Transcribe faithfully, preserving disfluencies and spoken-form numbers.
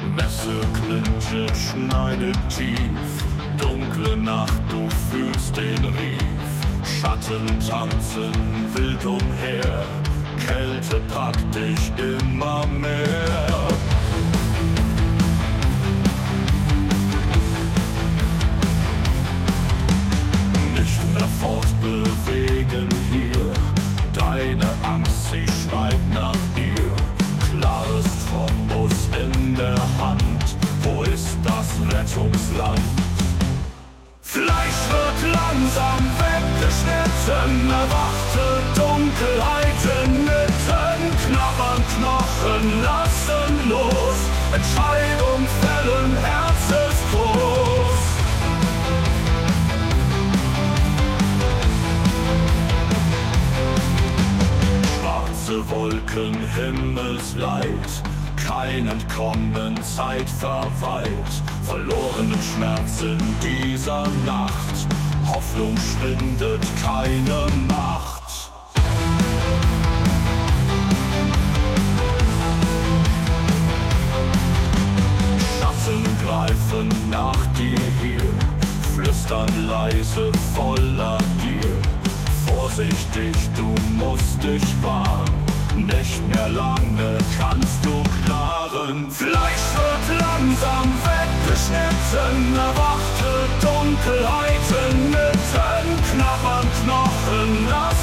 Messerklinte schneidet tief, dunkle Nacht, du fühlst den Rief. Schatten tanzen wild umher, Kälte packt dich immer mehr. Nicht mehr fortbewegen hier, deine Angst, sie schreit nach dir. Klares Trombus in der Hand, wo ist das Rettungsland? Fleisch wird langsam weggeschnitten, erwachte Dunkelheit inmitten. Knabbern Knochen, lassen los, Entscheidung fällen, Herz ist groß. Schwarze Wolken, Himmelsleid, kein Entkommen, Zeit verweilt. Verlorenen Schmerz in dieser Nacht, Hoffnung schwindet, keine Macht. Schatten greifen nach dir hier, flüstern leise voller Gier. Vorsichtig, du musst dich wahren, nicht mehr lange kannst du klaren. Fleisch wird langsam weggeschnitten, erwachte Dunkelheit inmitten. Knabbern Knochen, lass